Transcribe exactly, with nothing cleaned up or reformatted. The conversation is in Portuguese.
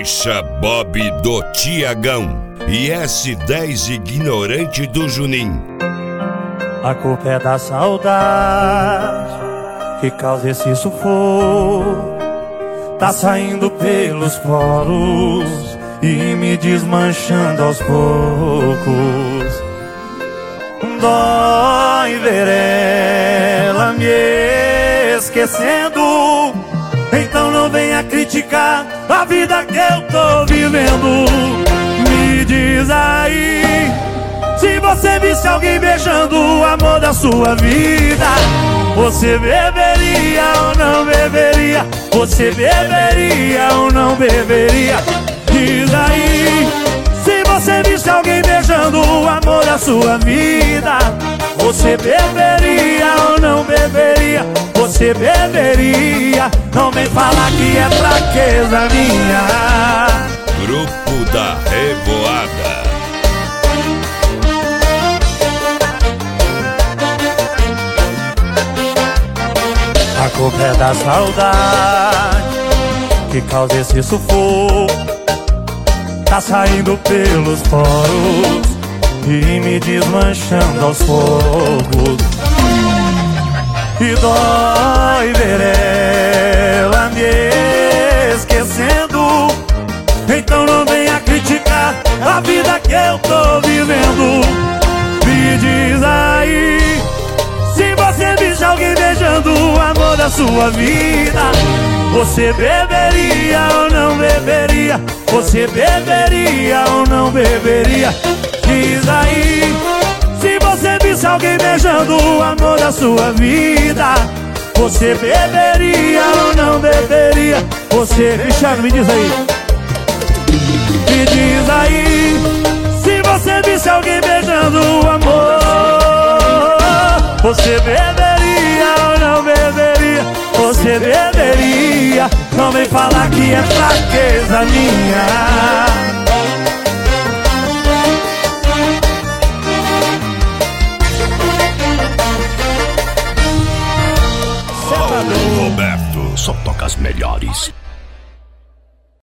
Caixa Bob do Tiagão e S dez ignorante do Junim. A culpa é da saudade que causa esse sufoco. Tá saindo pelos poros e me desmanchando aos poucos. Dói ver ela me esquecendo. Então não venha criticar a vida que eu tô vivendo. Me diz aí, se você visse alguém beijando o amor da sua vida, você beberia ou não beberia? Você beberia ou não beberia? Diz aí, se você visse alguém beijando o amor da sua vida, você beberia ou não beberia? Você beberia? Não vem falar que é fraqueza minha. Grupo da Revoada. A culpa é da saudade que causa esse sufoco. Tá saindo pelos poros e me desmanchando aos poucos. E dói ver ela me esquecendo. Então não venha criticar a vida que eu tô vivendo. Me diz aí, se você visse alguém beijando o amor da sua vida, você beberia ou não beberia? Você beberia ou não beberia? Diz aí, se você visse alguém beijando o amor da sua vida, você beberia ou não beberia? Você... Cristiano, me diz aí. Me diz aí, se você visse alguém beijando o amor, você beberia ou não beberia? Você beberia? Não vem falar que é fraqueza minha. Roberto, só toca as melhores.